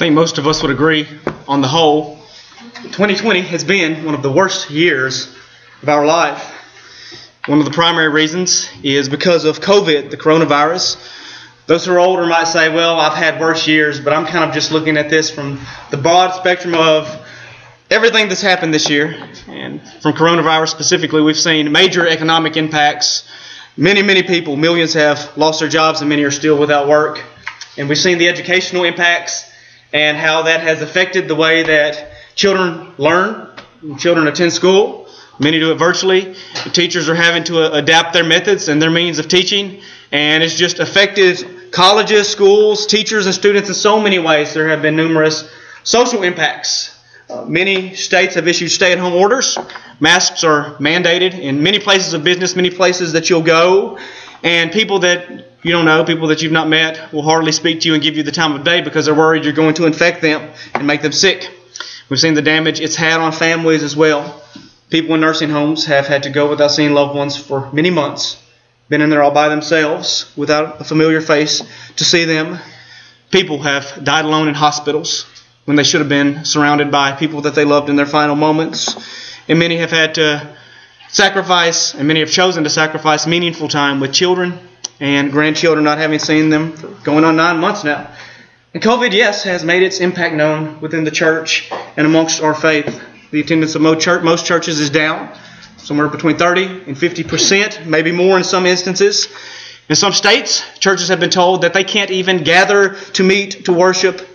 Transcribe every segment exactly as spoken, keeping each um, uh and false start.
I think most of us would agree, on the whole, twenty twenty has been one of the worst years of our life. One of the primary reasons is because of COVID, the coronavirus. Those who are older might say, well, I've had worse years, but I'm kind of just looking at this from the broad spectrum of everything that's happened this year. And from coronavirus specifically, we've seen major economic impacts. Many, many people, millions have lost their jobs and many are still without work. And we've seen the educational impacts and how that has affected the way that children learn, children attend school. Many do it virtually. The teachers are having to adapt their methods and their means of teaching. And it's just affected colleges, schools, teachers, and students in so many ways. There have been numerous social impacts. Uh, many states have issued stay-at-home orders. Masks are mandated in many places of business, many places that you'll go. And people that you don't know, people that you've not met, will hardly speak to you and give you the time of day because they're worried you're going to infect them and make them sick. We've seen the damage it's had on families as well. People in nursing homes have had to go without seeing loved ones for many months. Been in there all by themselves without a familiar face to see them. People have died alone in hospitals when they should have been surrounded by people that they loved in their final moments. And many have had to sacrifice, and many have chosen to sacrifice meaningful time with children and grandchildren, not having seen them for going on nine months now. And COVID, yes, has made its impact known within the church and amongst our faith. The attendance of most churches is down, somewhere between thirty and fifty percent, maybe more in some instances. In some states, churches have been told that they can't even gather to meet, to worship.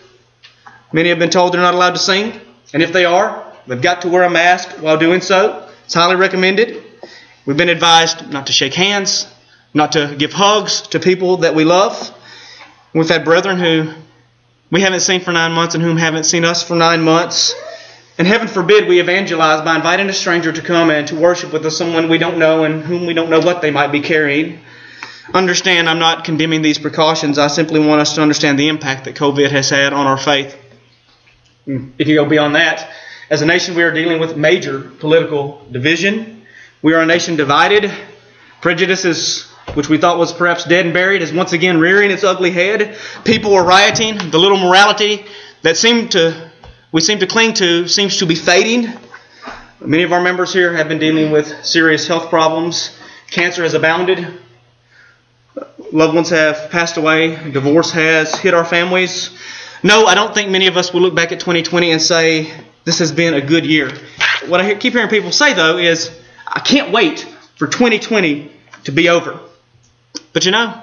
Many have been told they're not allowed to sing. And if they are, they've got to wear a mask while doing so. It's highly recommended. We've been advised not to shake hands, not to give hugs to people that we love. We've had brethren who we haven't seen for nine months and whom haven't seen us for nine months. And heaven forbid we evangelize by inviting a stranger to come and to worship with us, someone we don't know and whom we don't know what they might be carrying. Understand, I'm not condemning these precautions. I simply want us to understand the impact that COVID has had on our faith. If you go beyond that, as a nation we are dealing with major political division. We are a nation divided. Prejudices, which we thought was perhaps dead and buried, is once again rearing its ugly head. People are rioting. The little morality that seemed to we seem to cling to seems to be fading. Many of our members here have been dealing with serious health problems. Cancer has abounded. Loved ones have passed away. Divorce has hit our families. No, I don't think many of us will look back at twenty twenty and say, this has been a good year. What I keep hearing people say, though, is, I can't wait for twenty twenty to be over. But you know,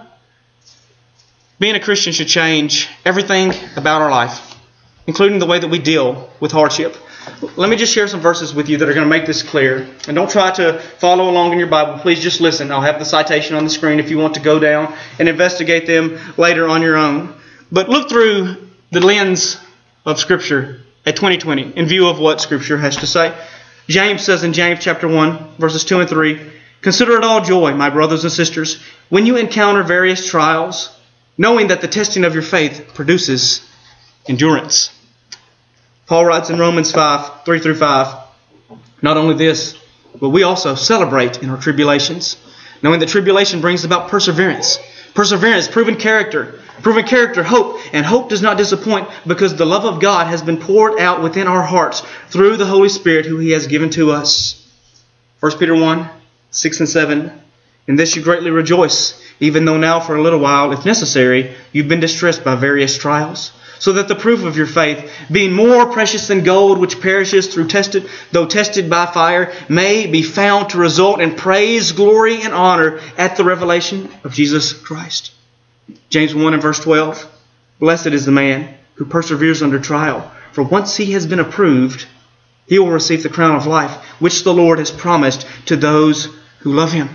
being a Christian should change everything about our life, including the way that we deal with hardship. Let me just share some verses with you that are going to make this clear. And don't try to follow along in your Bible. Please just listen. I'll have the citation on the screen if you want to go down and investigate them later on your own. But look through the lens of Scripture at twenty twenty in view of what Scripture has to say. James says in James chapter one, verses two and three, "Consider it all joy, my brothers and sisters, when you encounter various trials, knowing that the testing of your faith produces endurance." Paul writes in Romans five, three through five, "Not only this, but we also celebrate in our tribulations, knowing that tribulation brings about perseverance. Perseverance, proven character. Proven character, hope. And hope does not disappoint, because the love of God has been poured out within our hearts through the Holy Spirit who He has given to us." First Peter one, six and seven, "In this you greatly rejoice, even though now for a little while, if necessary, you've been distressed by various trials, so that the proof of your faith, being more precious than gold which perishes through tested, though tested by fire, may be found to result in praise, glory, and honor at the revelation of Jesus Christ." James one and verse twelve, "Blessed is the man who perseveres under trial, for once he has been approved, he will receive the crown of life, which the Lord has promised to those who love Him."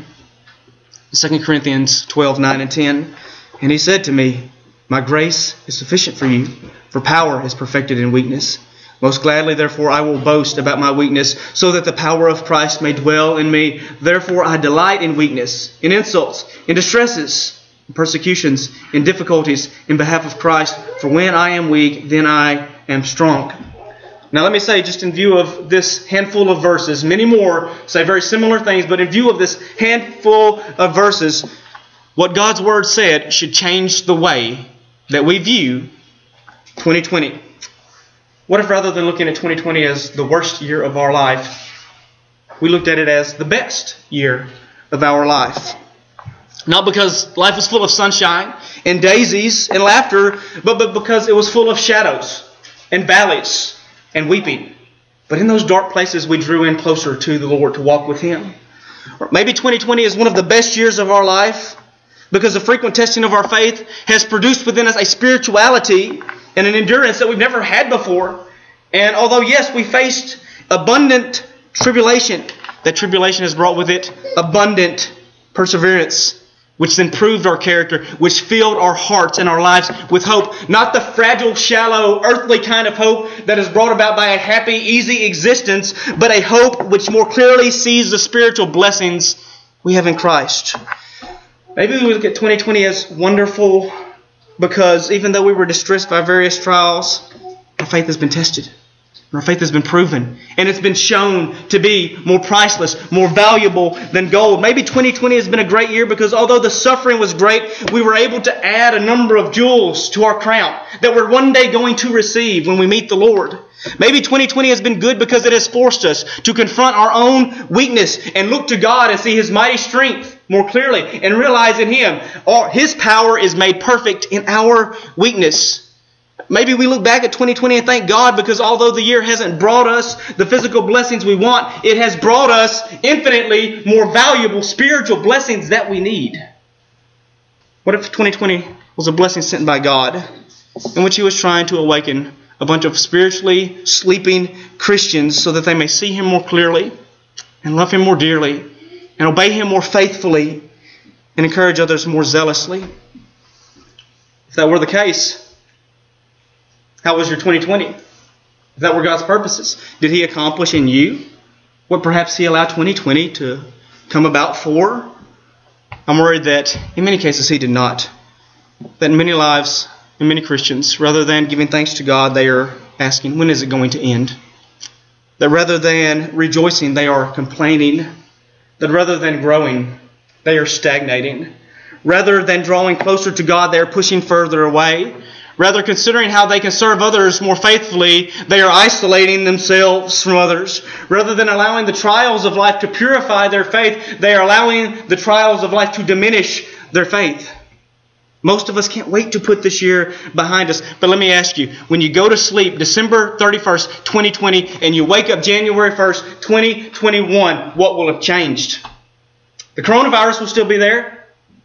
Second Corinthians twelve, nine and ten, "And he said to me, my grace is sufficient for you, for power is perfected in weakness. Most gladly, therefore, I will boast about my weakness, so that the power of Christ may dwell in me. Therefore, I delight in weakness, in insults, in distresses, in persecutions, in difficulties, in behalf of Christ. For when I am weak, then I am strong." Now let me say, just in view of this handful of verses, many more say very similar things, but in view of this handful of verses, what God's Word said should change the way that we view twenty twenty. What if rather than looking at twenty twenty as the worst year of our life, we looked at it as the best year of our life? Not because life was full of sunshine and daisies and laughter, but, but because it was full of shadows and valleys and weeping. But in those dark places, we drew in closer to the Lord to walk with Him. Or maybe twenty twenty is one of the best years of our life because the frequent testing of our faith has produced within us a spirituality and an endurance that we've never had before. And although, yes, we faced abundant tribulation, that tribulation has brought with it abundant perseverance, which then proved our character, which filled our hearts and our lives with hope. Not the fragile, shallow, earthly kind of hope that is brought about by a happy, easy existence, but a hope which more clearly sees the spiritual blessings we have in Christ. Maybe we look at twenty twenty as wonderful because even though we were distressed by various trials, our faith has been tested. Our faith has been proven, and it's been shown to be more priceless, more valuable than gold. Maybe twenty twenty has been a great year because although the suffering was great, we were able to add a number of jewels to our crown that we're one day going to receive when we meet the Lord. Maybe twenty twenty has been good because it has forced us to confront our own weakness and look to God and see His mighty strength more clearly and realize in Him His power is made perfect in our weakness. Maybe we look back at twenty twenty and thank God because although the year hasn't brought us the physical blessings we want, it has brought us infinitely more valuable spiritual blessings that we need. What if twenty twenty was a blessing sent by God in which He was trying to awaken a bunch of spiritually sleeping Christians so that they may see Him more clearly and love Him more dearly and obey Him more faithfully and encourage others more zealously? If that were the case, how was your twenty twenty? If that were God's purposes, did He accomplish in you what perhaps He allowed twenty twenty to come about for? I'm worried that in many cases He did not. That in many lives, in many Christians, rather than giving thanks to God, they are asking, when is it going to end? That rather than rejoicing, they are complaining. That rather than growing, they are stagnating. Rather than drawing closer to God, they are pushing further away. Rather, considering how they can serve others more faithfully, they are isolating themselves from others. Rather than allowing the trials of life to purify their faith, they are allowing the trials of life to diminish their faith. Most of us can't wait to put this year behind us. But let me ask you, when you go to sleep December thirty-first, twenty twenty, and you wake up January first, twenty twenty-one, what will have changed? The coronavirus will still be there.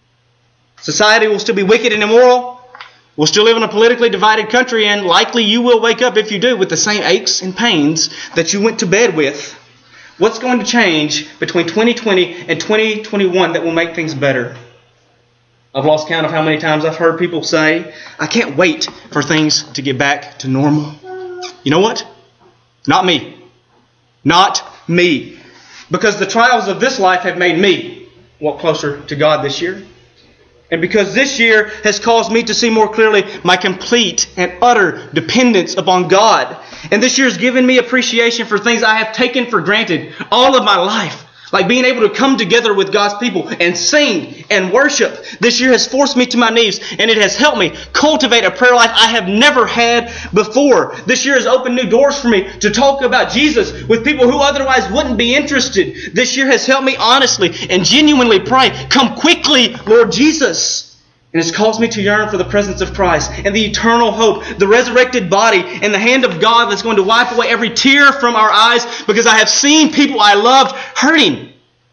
Society will still be wicked and immoral. We'll still live in a politically divided country, and likely you will wake up, if you do, with the same aches and pains that you went to bed with. What's going to change between twenty twenty and twenty twenty-one that will make things better? I've lost count of how many times I've heard people say, I can't wait for things to get back to normal. You know what? Not me. Not me. Because the trials of this life have made me walk closer to God this year. And because this year has caused me to see more clearly my complete and utter dependence upon God. And this year has given me appreciation for things I have taken for granted all of my life. Like being able to come together with God's people and sing and worship. This year has forced me to my knees, and it has helped me cultivate a prayer life I have never had before. This year has opened new doors for me to talk about Jesus with people who otherwise wouldn't be interested. This year has helped me honestly and genuinely pray, come quickly, Lord Jesus. And it's caused me to yearn for the presence of Christ and the eternal hope, the resurrected body, and the hand of God that's going to wipe away every tear from our eyes because I have seen people I loved hurting.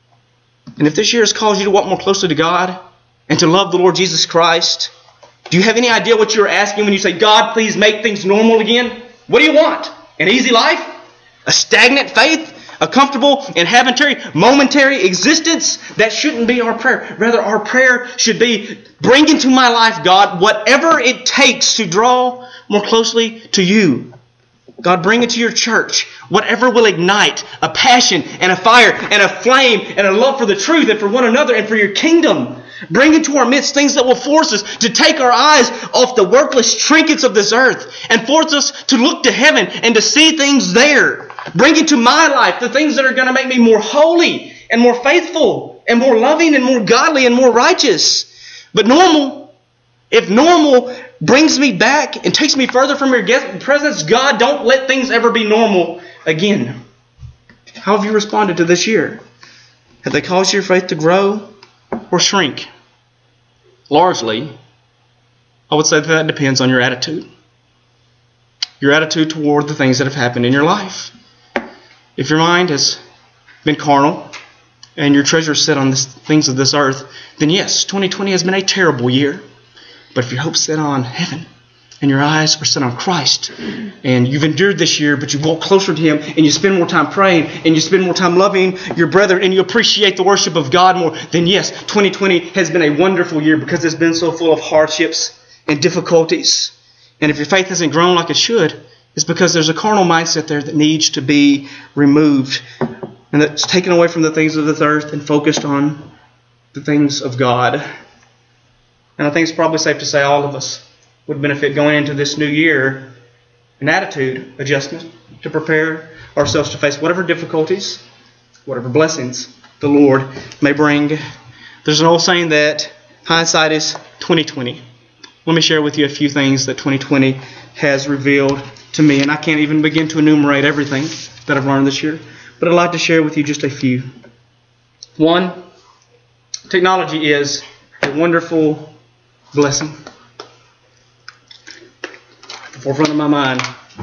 And if this year has caused you to walk more closely to God and to love the Lord Jesus Christ, do you have any idea what you're asking when you say, God, please make things normal again? What do you want? An easy life? A stagnant faith? A comfortable and momentary existence? That shouldn't be our prayer. Rather, our prayer should be, bring into my life, God, whatever it takes to draw more closely to you. God, bring into your church whatever will ignite a passion and a fire and a flame and a love for the truth and for one another and for your kingdom. Bring into our midst things that will force us to take our eyes off the worthless trinkets of this earth and force us to look to heaven and to see things there. Bring into my life the things that are going to make me more holy and more faithful and more loving and more godly and more righteous. But normal, if normal brings me back and takes me further from your presence. God, don't let things ever be normal again. How have you responded to this year? Have they caused your faith to grow or shrink? Largely, I would say that, that depends on your attitude. Your attitude toward the things that have happened in your life. If your mind has been carnal and your treasure is set on the things of this earth, then yes, twenty twenty has been a terrible year. But if your hope's set on heaven and your eyes are set on Christ and you've endured this year, but you walk closer to Him and you spend more time praying and you spend more time loving your brethren and you appreciate the worship of God more, then yes, twenty twenty has been a wonderful year because it's been so full of hardships and difficulties. And if your faith hasn't grown like it should, it's because there's a carnal mindset there that needs to be removed and that's taken away from the things of this earth and focused on the things of God. And I think it's probably safe to say all of us would benefit going into this new year an attitude adjustment to prepare ourselves to face whatever difficulties, whatever blessings the Lord may bring. There's an old saying that hindsight is twenty twenty. Let me share with you a few things that twenty twenty has revealed to me. And I can't even begin to enumerate everything that I've learned this year. But I'd like to share with you just a few. One, technology is a wonderful blessing. At the forefront of my mind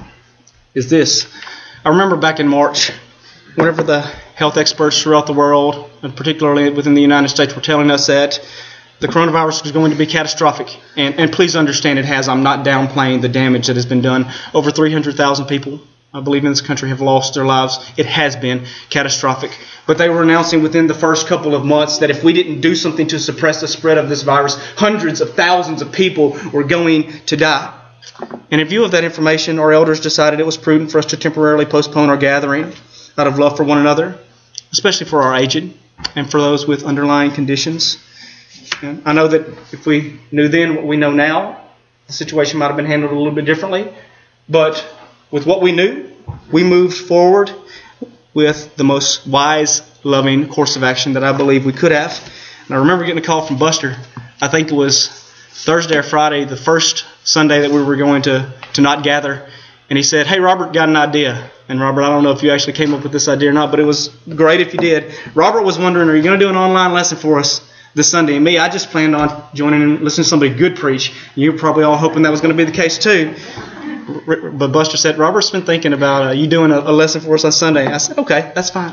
is this. I remember back in March, whenever the health experts throughout the world, and particularly within the United States, were telling us that the coronavirus was going to be catastrophic. And, and please understand it has. I'm not downplaying the damage that has been done. Over three hundred thousand people, I believe, in this country have lost their lives. It has been catastrophic. But they were announcing within the first couple of months that if we didn't do something to suppress the spread of this virus, hundreds of thousands of people were going to die. And in view of that information, our elders decided it was prudent for us to temporarily postpone our gathering out of love for one another, especially for our aged and for those with underlying conditions. And I know that if we knew then what we know now, the situation might have been handled a little bit differently. But with what we knew, we moved forward with the most wise, loving course of action that I believe we could have. And I remember getting a call from Buster. I think it was Thursday or Friday, the first Sunday that we were going to, to not gather. And he said, "Hey, Robert, got an idea." And Robert, I don't know if you actually came up with this idea or not, but it was great if you did. Robert was wondering, are you going to do an online lesson for us this Sunday? And me, I just planned on joining and listening to somebody good preach. You were probably all hoping that was going to be the case too. But Buster said, "Robert's been thinking about uh, you doing a, a lesson for us on Sunday." I said, "Okay, that's fine."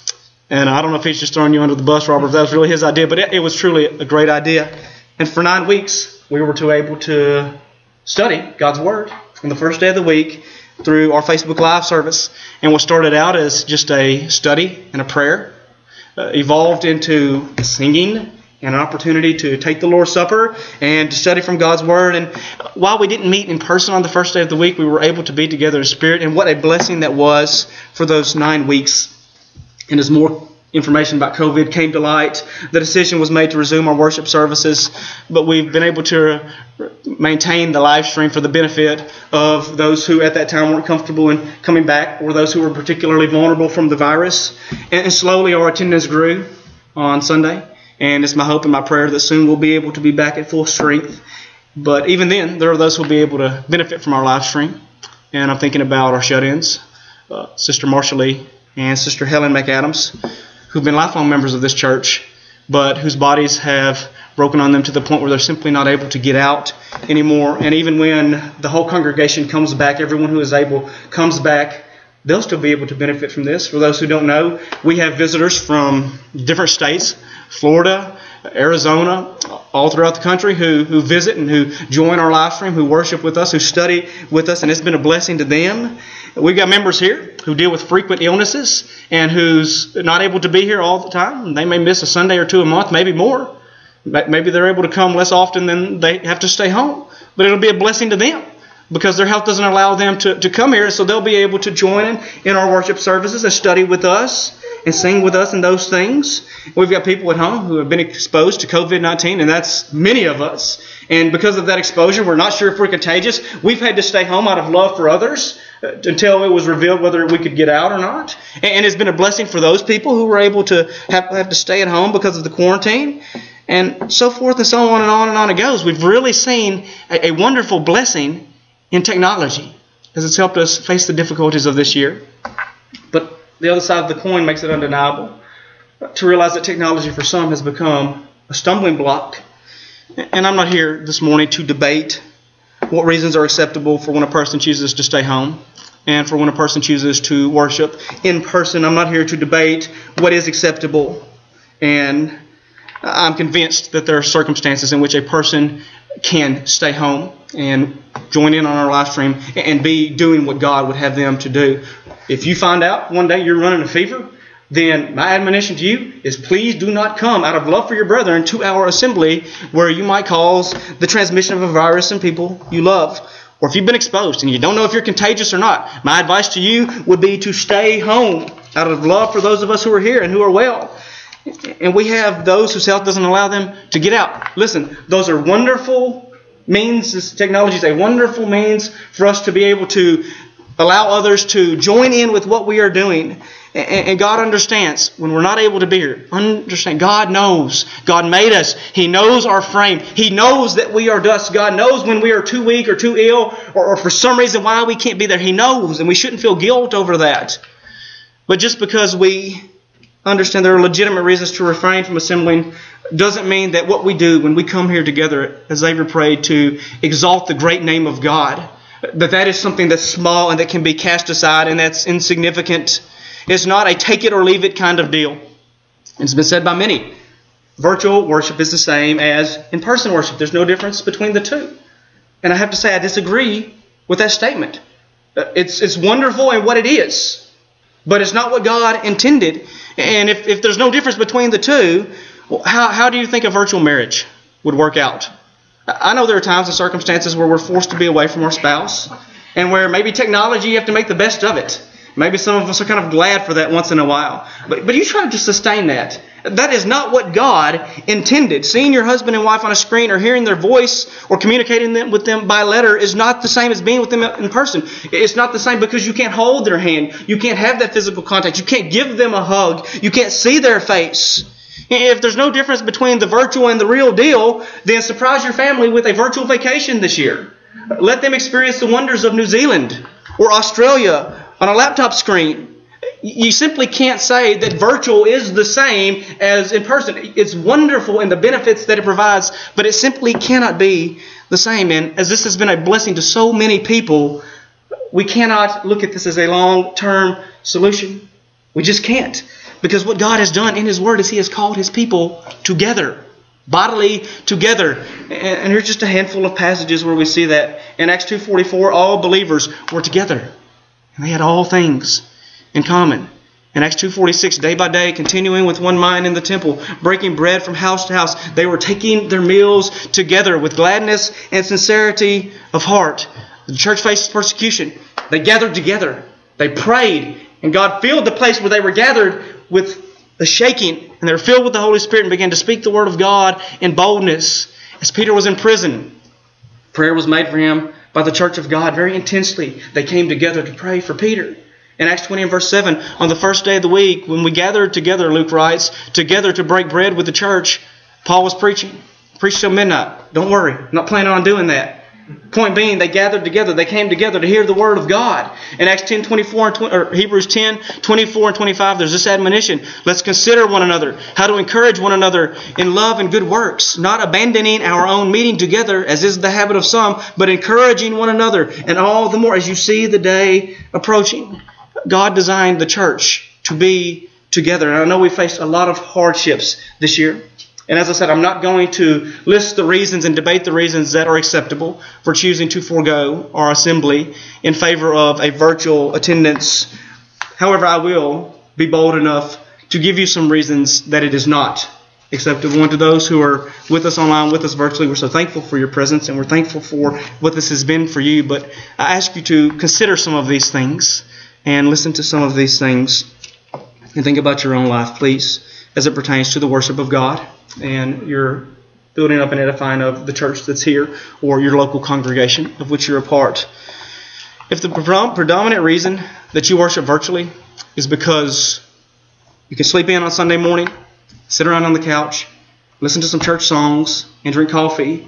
And I don't know if he's just throwing you under the bus, Robert, if that was really his idea, but it, it was truly a great idea. And for nine weeks, we were to able to study God's Word on the first day of the week through our Facebook Live service. And what started out as just a study and a prayer uh, evolved into singing and an opportunity to take the Lord's Supper and to study from God's Word. And while we didn't meet in person on the first day of the week, we were able to be together in spirit. And what a blessing that was for those nine weeks. And as more information about COVID came to light, the decision was made to resume our worship services. But we've been able to maintain the live stream for the benefit of those who at that time weren't comfortable in coming back, or those who were particularly vulnerable from the virus. And slowly our attendance grew on Sunday. And it's my hope and my prayer that soon we'll be able to be back at full strength. But even then, there are those who will be able to benefit from our live stream. And I'm thinking about our shut-ins, uh, Sister Marcia Lee and Sister Helen McAdams, who've been lifelong members of this church, but whose bodies have broken on them to the point where they're simply not able to get out anymore. And even when the whole congregation comes back, everyone who is able comes back, they'll still be able to benefit from this. For those who don't know, we have visitors from different states, Florida, Arizona, all throughout the country who, who visit and who join our live stream, who worship with us, who study with us, and it's been a blessing to them. We've got members here who deal with frequent illnesses and who's not able to be here all the time. They may miss a Sunday or two a month, maybe more. Maybe they're able to come less often than they have to stay home. But it'll be a blessing to them because their health doesn't allow them to, to come here. So they'll be able to join in, in our worship services and study with us and sing with us and those things. We've got people at home who have been exposed to covid nineteen, and that's many of us. And because of that exposure, we're not sure if we're contagious. We've had to stay home out of love for others until it was revealed whether we could get out or not. And it's been a blessing for those people who were able to have, have to stay at home because of the quarantine. and so forth and so on and on and on it goes. We've really seen a, a wonderful blessing in technology as it's helped us face the difficulties of this year. But the other side of the coin makes it undeniable to realize that technology for some has become a stumbling block. And I'm not here this morning to debate what reasons are acceptable for when a person chooses to stay home and for when a person chooses to worship in person. I'm not here to debate what is acceptable. And I'm convinced that there are circumstances in which a person can stay home and join in on our live stream and be doing what God would have them to do. If you find out one day you're running a fever, then my admonition to you is please do not come out of love for your brethren to our assembly where you might cause the transmission of a virus in people you love. Or if you've been exposed and you don't know if you're contagious or not, my advice to you would be to stay home out of love for those of us who are here and who are well. And we have those whose health doesn't allow them to get out. Listen, those are wonderful means. This technology is a wonderful means for us to be able to allow others to join in with what we are doing. And God understands when we're not able to be here. Understand, God knows. God made us. He knows our frame. He knows that we are dust. God knows when we are too weak or too ill or, or for some reason why we can't be there. He knows, and we shouldn't feel guilt over that. But just because we understand there are legitimate reasons to refrain from assembling doesn't mean that what we do when we come here together, as Xavier prayed, to exalt the great name of God, that that is something that's small and that can be cast aside and that's insignificant. It's not a take it or leave it kind of deal. It's been said by many. Virtual worship is the same as in-person worship. There's no difference between the two. And I have to say I disagree with that statement. It's, it's wonderful in what it is, but it's not what God intended. And if, if there's no difference between the two, well, how, how do you think a virtual marriage would work out? I know there are times and circumstances where we're forced to be away from our spouse and where maybe technology, you have to make the best of it. Maybe some of us are kind of glad for that once in a while. But, but you try to sustain that. That is not what God intended. Seeing your husband and wife on a screen or hearing their voice or communicating them with them by letter is not the same as being with them in person. It's not the same because you can't hold their hand. You can't have that physical contact. You can't give them a hug. You can't see their face. If there's no difference between the virtual and the real deal, then surprise your family with a virtual vacation this year. Let them experience the wonders of New Zealand or Australia on a laptop screen. You simply can't say that virtual is the same as in person. It's wonderful in the benefits that it provides, but it simply cannot be the same. And as this has been a blessing to so many people, we cannot look at this as a long-term solution. We just can't. Because what God has done in His Word is He has called His people together, bodily together. And here's just a handful of passages where we see that. In Acts two forty-four, all believers were together. And they had all things in common. In Acts two forty-six, day by day, continuing with one mind in the temple, breaking bread from house to house, they were taking their meals together with gladness and sincerity of heart. The church faced persecution. They gathered together. They prayed. And God filled the place where they were gathered with a shaking. And they were filled with the Holy Spirit and began to speak the word of God in boldness. As Peter was in prison, prayer was made for him by the church of God very intensely. They came together to pray for Peter. In Acts twenty and verse seven, on the first day of the week, when we gathered together, Luke writes, together to break bread with the church, Paul was preaching. Preached till midnight. Don't worry, I'm not planning on doing that. Point being, they gathered together. They came together to hear the word of God. In Acts ten twenty-four and twenty, or Hebrews ten twenty-four and twenty-five, there's this admonition. Let's consider one another, how to encourage one another in love and good works, not abandoning our own meeting together, as is the habit of some, but encouraging one another, and all the more as you see the day approaching. God designed the church to be together. And I know we faced a lot of hardships this year. And as I said, I'm not going to list the reasons and debate the reasons that are acceptable for choosing to forego our assembly in favor of a virtual attendance. However, I will be bold enough to give you some reasons that it is not acceptable. And to those who are with us online, with us virtually, we're so thankful for your presence and we're thankful for what this has been for you. But I ask you to consider some of these things and listen to some of these things and think about your own life, please, as it pertains to the worship of God and your building up and edifying of the church that's here or your local congregation of which you're a part. If the predominant reason that you worship virtually is because you can sleep in on Sunday morning, sit around on the couch, listen to some church songs, and drink coffee,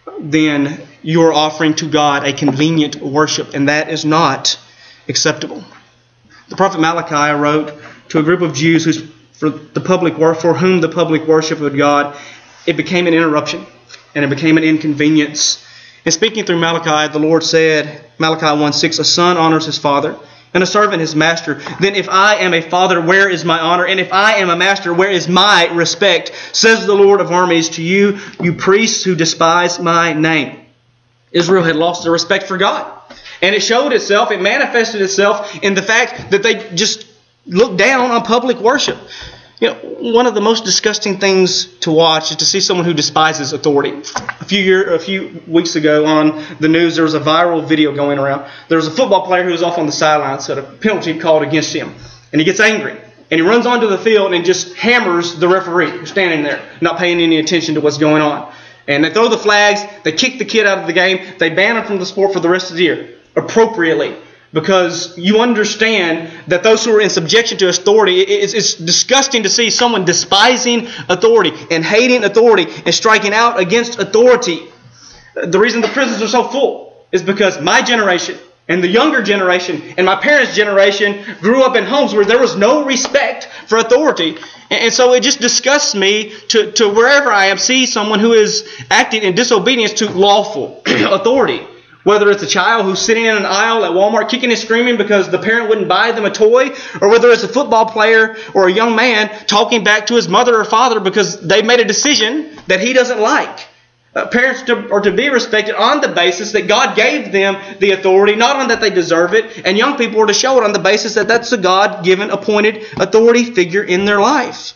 then you are offering to God a convenient worship, and that is not acceptable. The prophet Malachi wrote to a group of Jews who's for the public for whom the public worship of God, it became an interruption and it became an inconvenience. And speaking through Malachi, the Lord said, Malachi one six, a son honors his father, and a servant his master. Then if I am a father, where is my honor? And if I am a master, where is my respect? Says the Lord of armies to you, you priests who despise my name. Israel had lost their respect for God. And it showed itself, it manifested itself in the fact that they just looked down on public worship. You know, one of the most disgusting things to watch is to see someone who despises authority. A few year, a few weeks ago on the news, there was a viral video going around. There was a football player who was off on the sidelines, so had a penalty called against him. And he gets angry. And he runs onto the field and just hammers the referee who's standing there, not paying any attention to what's going on. And they throw the flags, they kick the kid out of the game, they ban him from the sport for the rest of the year, appropriately. Because you understand that those who are in subjection to authority, it's, it's disgusting to see someone despising authority and hating authority and striking out against authority. The reason the prisons are so full is because my generation and the younger generation and my parents' generation grew up in homes where there was no respect for authority. And so it just disgusts me to, to wherever I am, see someone who is acting in disobedience to lawful authority. Whether it's a child who's sitting in an aisle at Walmart kicking and screaming because the parent wouldn't buy them a toy, or whether it's a football player or a young man talking back to his mother or father because they made a decision that he doesn't like. Uh, parents to, are to be respected on the basis that God gave them the authority, not on that they deserve it. And young people are to show it on the basis that that's a God-given, appointed authority figure in their life.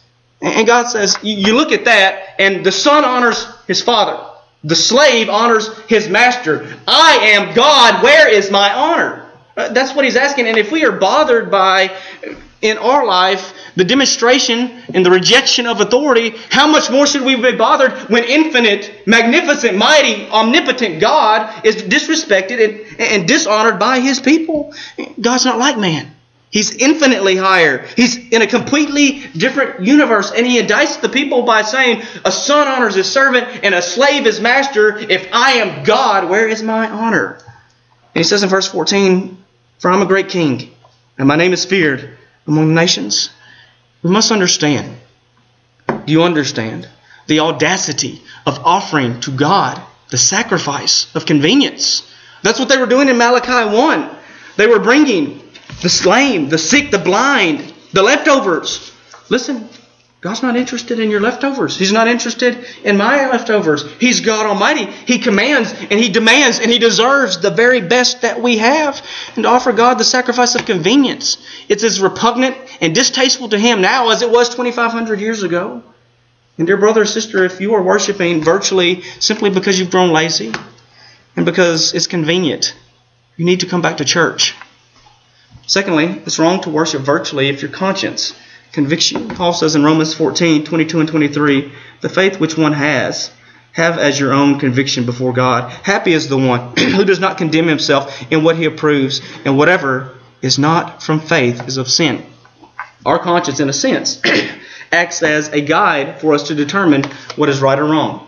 And God says, you look at that, and the son honors his father. The slave honors his master. I am God. Where is my honor? Uh, that's what he's asking. And if we are bothered by, in our life, the demonstration and the rejection of authority, how much more should we be bothered when infinite, magnificent, mighty, omnipotent God is disrespected and, and dishonored by his people? God's not like man. He's infinitely higher. He's in a completely different universe. And he indicts the people by saying, a son honors his servant and a slave his master. If I am God, where is my honor? And he says in verse fourteen, for I'm a great king, and my name is feared among the nations. We must understand. Do you understand the audacity of offering to God the sacrifice of convenience? That's what they were doing in Malachi one. They were bringing the lame, the sick, the blind, the leftovers. Listen, God's not interested in your leftovers. He's not interested in my leftovers. He's God Almighty. He commands and He demands and He deserves the very best that we have. And to offer God the sacrifice of convenience, it's as repugnant and distasteful to Him now as it was twenty-five hundred years ago. And dear brother or sister, if you are worshiping virtually simply because you've grown lazy and because it's convenient, you need to come back to church. Secondly, it's wrong to worship virtually if your conscience convicts you. Paul says in Romans fourteen, twenty-two and twenty-three, the faith which one has, have as your own conviction before God. Happy is the one who does not condemn himself in what he approves, and whatever is not from faith is of sin. Our conscience, in a sense, acts as a guide for us to determine what is right or wrong.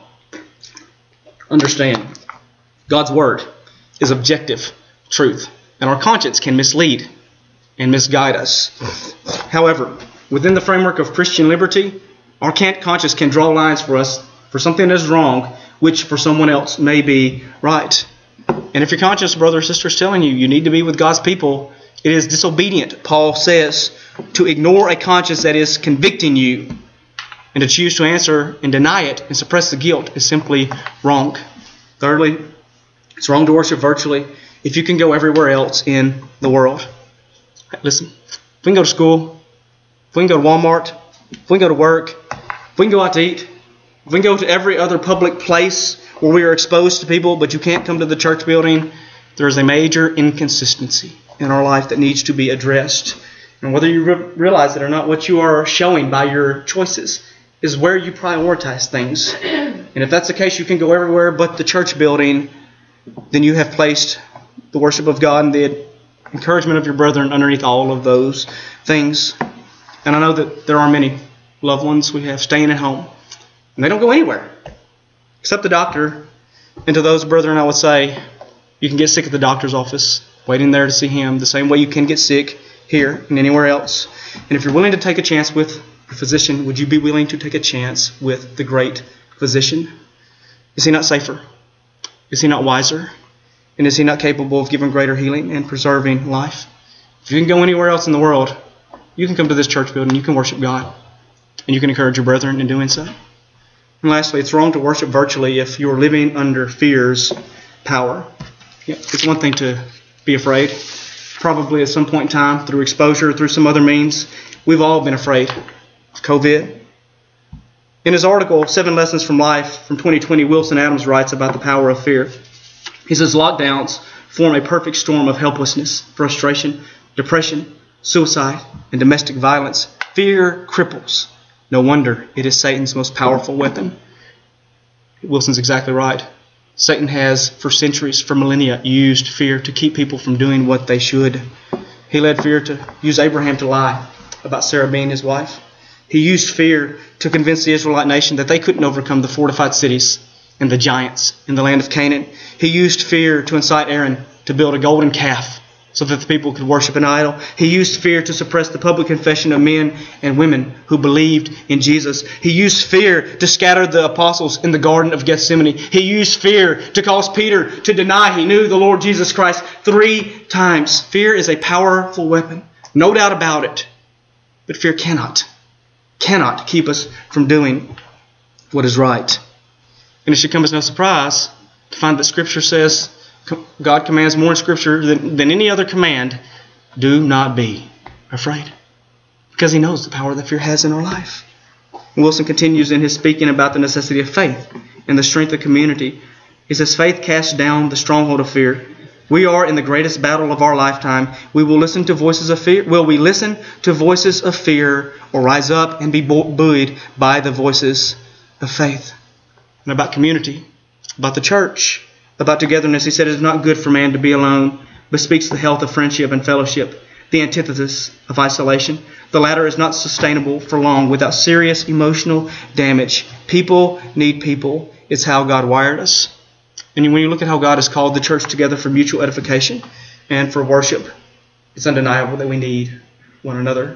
Understand, God's Word is objective truth, and our conscience can mislead and misguide us. However, within the framework of Christian liberty, our conscience can draw lines for us for something that is wrong, which for someone else may be right. And if your conscience, brother or sister, is telling you you need to be with God's people, it is disobedient, Paul says, to ignore a conscience that is convicting you. And to choose to answer and deny it and suppress the guilt is simply wrong. Thirdly, it's wrong to worship virtually if you can go everywhere else in the world. Listen, if we can go to school, if we can go to Walmart, if we can go to work, if we can go out to eat, if we can go to every other public place where we are exposed to people, but you can't come to the church building, there is a major inconsistency in our life that needs to be addressed. And whether you re- realize it or not, what you are showing by your choices is where you prioritize things. And if that's the case, you can go everywhere but the church building, then you have placed the worship of God and the encouragement of your brethren underneath all of those things. And I know that there are many loved ones we have staying at home. And they don't go anywhere except the doctor. And to those brethren, I would say, you can get sick at the doctor's office, waiting there to see him, the same way you can get sick here and anywhere else. And if you're willing to take a chance with a physician, would you be willing to take a chance with the great physician? Is he not safer? Is he not wiser? And is he not capable of giving greater healing and preserving life? If you can go anywhere else in the world, you can come to this church building, you can worship God, and you can encourage your brethren in doing so. And lastly, it's wrong to worship virtually if you are living under fear's power. Yeah, it's one thing to be afraid. Probably at some point in time, through exposure, through some other means, we've all been afraid of COVID. In his article, Seven Lessons from Life from twenty twenty, Wilson Adams writes about the power of fear. He says, lockdowns form a perfect storm of helplessness, frustration, depression, suicide, and domestic violence. Fear cripples. No wonder it is Satan's most powerful weapon. Wilson's exactly right. Satan has, for centuries, for millennia, used fear to keep people from doing what they should. He led fear to use Abraham to lie about Sarah being his wife. He used fear to convince the Israelite nation that they couldn't overcome the fortified cities and the giants in the land of Canaan. He used fear to incite Aaron to build a golden calf so that the people could worship an idol. He used fear to suppress the public confession of men and women who believed in Jesus. He used fear to scatter the apostles in the Garden of Gethsemane. He used fear to cause Peter to deny he knew the Lord Jesus Christ three times. Fear is a powerful weapon, no doubt about it. But fear cannot, cannot keep us from doing what is right. And it should come as no surprise to find that Scripture says, God commands more in Scripture than, than any other command, do not be afraid. Because He knows the power that fear has in our life. And Wilson continues in his speaking about the necessity of faith and the strength of community. He says, faith casts down the stronghold of fear. We are in the greatest battle of our lifetime. We will listen to voices of fear. Will we listen to voices of fear or rise up and be buoyed by the voices of faith? And about community, about the church, about togetherness, he said, it is not good for man to be alone, but speaks the health of friendship and fellowship, the antithesis of isolation. The latter is not sustainable for long without serious emotional damage. People need people. It's how God wired us. And when you look at how God has called the church together for mutual edification and for worship, it's undeniable that we need one another.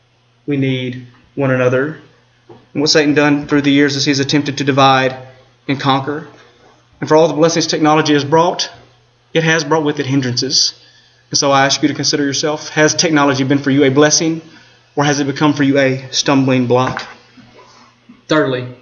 We need one another. And what Satan done through the years is he's attempted to divide and conquer. And for all the blessings technology has brought, it has brought with it hindrances. And so I ask you to consider yourself, has technology been for you a blessing, or has it become for you a stumbling block? Thirdly,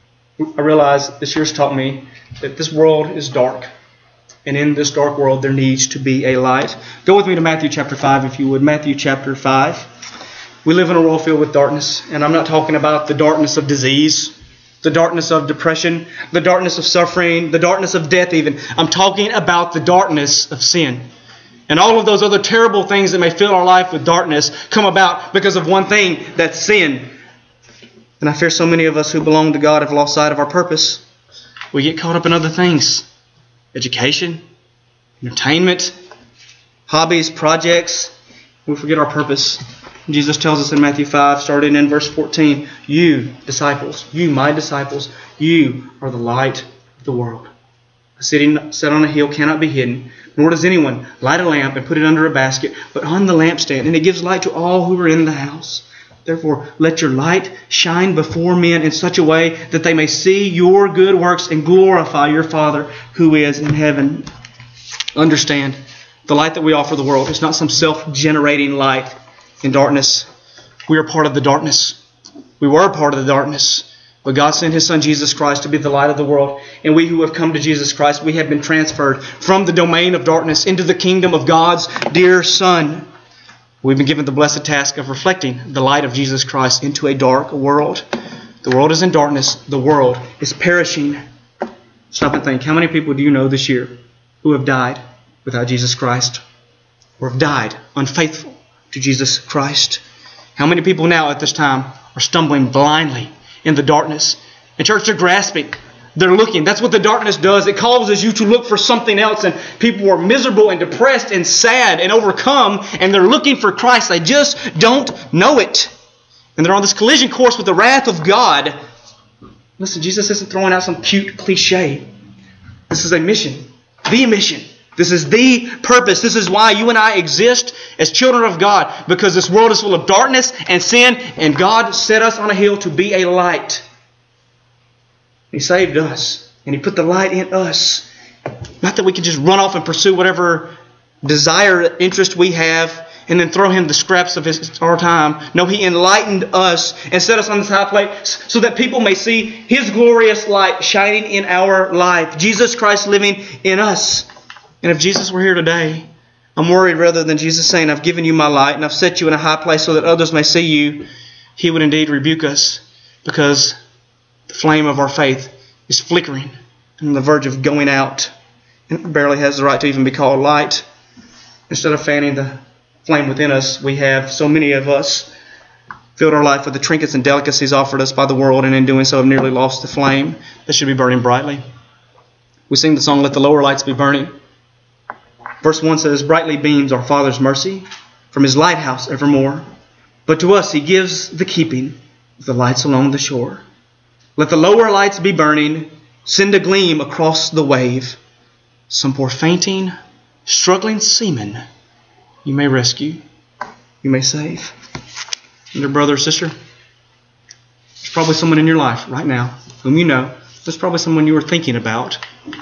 I realize this year's taught me that this world is dark. And in this dark world, there needs to be a light. Go with me to Matthew chapter five, if you would. Matthew chapter five. We live in a world filled with darkness. And I'm not talking about the darkness of disease, the darkness of depression, the darkness of suffering, the darkness of death even. I'm talking about the darkness of sin. And all of those other terrible things that may fill our life with darkness come about because of one thing, that's sin. And I fear so many of us who belong to God have lost sight of our purpose. We get caught up in other things. Education, entertainment, hobbies, projects. We forget our purpose. Jesus tells us in Matthew five, starting in verse fourteen, you, disciples, you, my disciples, you are the light of the world. A city set on a hill cannot be hidden, nor does anyone light a lamp and put it under a basket, but on the lampstand, and it gives light to all who are in the house. Therefore, let your light shine before men in such a way that they may see your good works and glorify your Father who is in heaven. Understand, the light that we offer the world is not some self-generating light in darkness. We are part of the darkness. We were part of the darkness. But God sent His Son Jesus Christ to be the light of the world. And we who have come to Jesus Christ, we have been transferred from the domain of darkness into the kingdom of God's dear Son. We've been given the blessed task of reflecting the light of Jesus Christ into a dark world. The world is in darkness. The world is perishing. Stop and think. How many people do you know this year who have died without Jesus Christ? Or have died unfaithful to Jesus Christ? How many people now at this time are stumbling blindly in the darkness? And church, they're grasping. They're looking. That's what the darkness does. It causes you to look for something else. And people are miserable and depressed and sad and overcome. And they're looking for Christ. They just don't know it. And they're on this collision course with the wrath of God. Listen, Jesus isn't throwing out some cute cliche. This is a mission. The mission. This is the purpose. This is why you and I exist as children of God. Because this world is full of darkness and sin. And God set us on a hill to be a light. He saved us. And He put the light in us. Not that we can just run off and pursue whatever desire, interest we have, and then throw Him the scraps of his, our time. No, He enlightened us and set us on this high place so that people may see His glorious light shining in our life. Jesus Christ living in us. And if Jesus were here today, I'm worried rather than Jesus saying, I've given you my light and I've set you in a high place so that others may see you, He would indeed rebuke us because the flame of our faith is flickering and on the verge of going out. And it barely has the right to even be called light. Instead of fanning the flame within us, we have, so many of us, filled our life with the trinkets and delicacies offered us by the world, and in doing so have nearly lost the flame that should be burning brightly. We sing the song, Let the Lower Lights Be Burning. Verse one says, Brightly beams our Father's mercy from His lighthouse evermore. But to us He gives the keeping of the lights along the shore. Let the lower lights be burning, send a gleam across the wave. Some poor fainting, struggling seaman you may rescue, you may save. And dear brother or sister, there's probably someone in your life right now whom you know. There's probably someone you were thinking about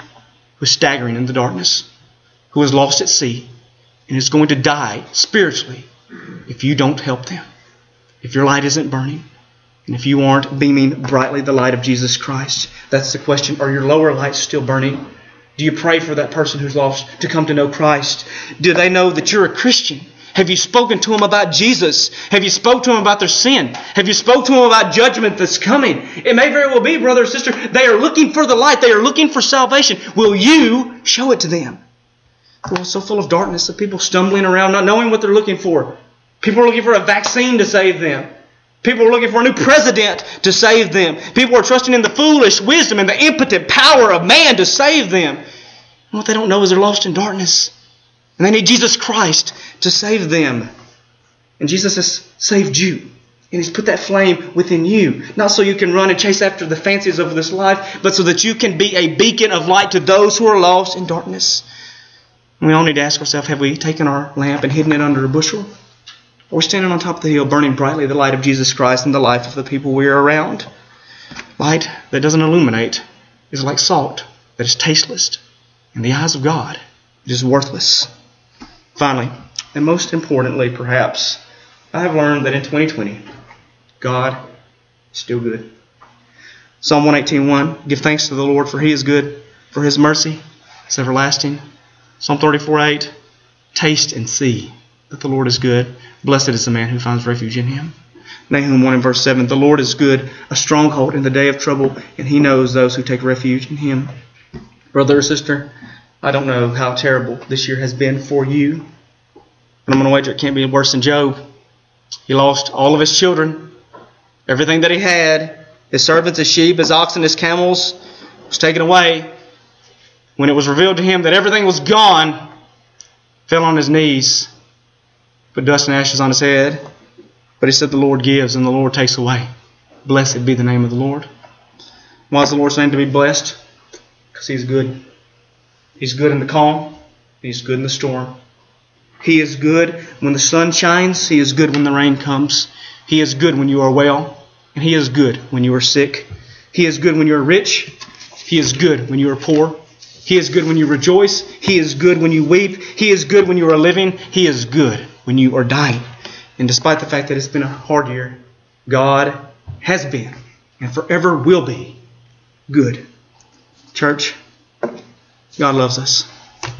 who's staggering in the darkness, who is lost at sea, and is going to die spiritually if you don't help them. If your light isn't burning, and if you aren't beaming brightly the light of Jesus Christ. That's the question. Are your lower lights still burning? Do you pray for that person who's lost to come to know Christ? Do they know that you're a Christian? Have you spoken to them about Jesus? Have you spoken to them about their sin? Have you spoken to them about judgment that's coming? It may very well be, brother or sister, they are looking for the light. They are looking for salvation. Will you show it to them? The world's so full of darkness of people stumbling around, not knowing what they're looking for. People are looking for a vaccine to save them. People are looking for a new president to save them. People are trusting in the foolish wisdom and the impotent power of man to save them. And what they don't know is they're lost in darkness. And they need Jesus Christ to save them. And Jesus has saved you. And He's put that flame within you. Not so you can run and chase after the fancies of this life, but so that you can be a beacon of light to those who are lost in darkness. And we all need to ask ourselves, have we taken our lamp and hidden it under a bushel? Or are we standing on top of the hill burning brightly the light of Jesus Christ in the life of the people we are around? Light that doesn't illuminate is like salt that is tasteless. In the eyes of God, it is worthless. Finally, and most importantly perhaps, I have learned that in twenty twenty, God is still good. Psalm one eighteen one, give thanks to the Lord for He is good, for His mercy is everlasting. Psalm thirty-four eight, taste and see that the Lord is good. Blessed is the man who finds refuge in Him. Nahum one and verse seven, the Lord is good, a stronghold in the day of trouble, and He knows those who take refuge in Him. Brother or sister, I don't know how terrible this year has been for you. And I'm going to wager it can't be worse than Job. He lost all of his children. Everything that he had, his servants, his sheep, his oxen, his camels, was taken away. When it was revealed to him that everything was gone, fell on his knees, put dust and ashes on his head. But he said, the Lord gives and the Lord takes away. Blessed be the name of the Lord. Why is the Lord's name to be blessed? Because He's good. He's good in the calm. He's good in the storm. He is good when the sun shines. He is good when the rain comes. He is good when you are well. And He is good when you are sick. He is good when you are rich. He is good when you are poor. He is good when you rejoice. He is good when you weep. He is good when you are living. He is good when you are dying. And despite the fact that it's been a hard year, God has been and forever will be good. Church, God loves us.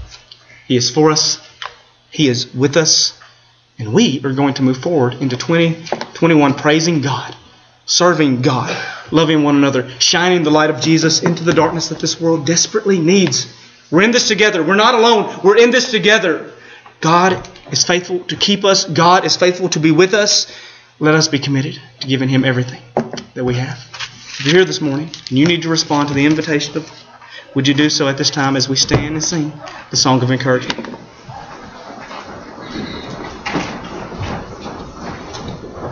He is for us. He is with us. And we are going to move forward into twenty twenty-one praising God, serving God, loving one another, shining the light of Jesus into the darkness that this world desperately needs. We're in this together. We're not alone. We're in this together. God is faithful to keep us. God is faithful to be with us. Let us be committed to giving Him everything that we have. If you're here this morning and you need to respond to the invitation of, would you do so at this time as we stand and sing the song of encouragement?